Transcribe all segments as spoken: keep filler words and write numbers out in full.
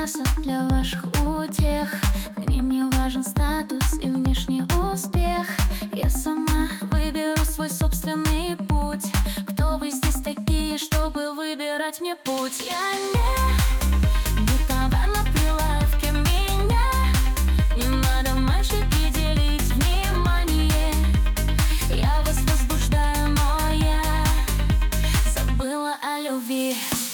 часа для ваших утех. Мне не важен статус и внешний успех. Я сама выберу свой собственный путь. Кто вы здесь такие, чтобы выбирать мне путь? Я не, не товар на прилавке меня. Не надо, мальчики, делить внимание. Я вас возбуждаю, но я забыла о любви.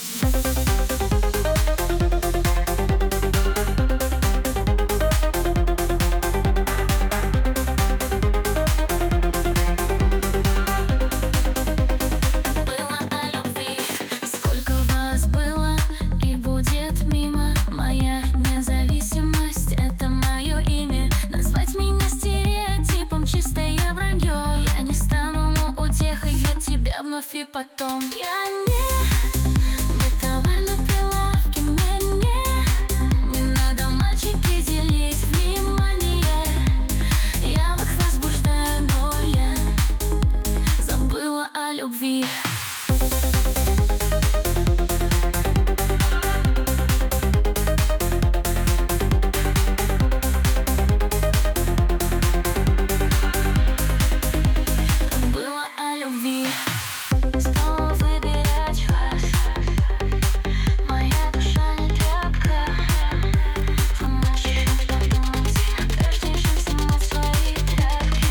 И потом я не, не товар на прилавке мне. Не надо, мальчики, делить внимание. Я вас возбуждаю, но я забыла о любви. Забыла о любви. Снова выбирать вас. Моя душа не тряпка. Вы мальчики, подумайте, прежде чем снимать свои тряпки.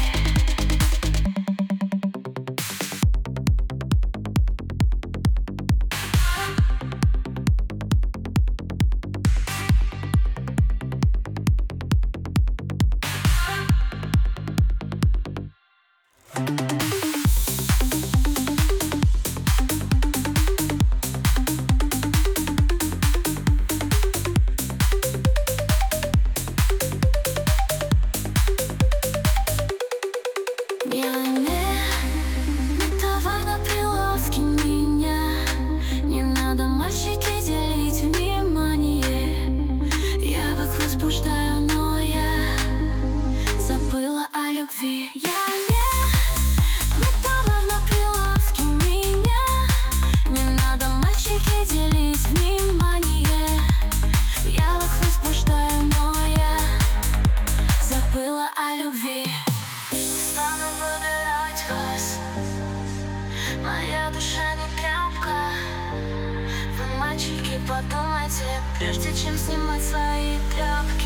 Я не, не товар на прилавке меня. Не надо, мальчики, делить внимание. Я вас возбуждаю, но я забыла о любви. Я не, не товар на прилавке меня. Не надо, мальчики, делить внимание. Я вас возбуждаю, но я забыла о любви. Стану выбирать вас. Моя душа не тряпка. Вы, мальчики, подумайте, прежде чем снимать свои тряпки.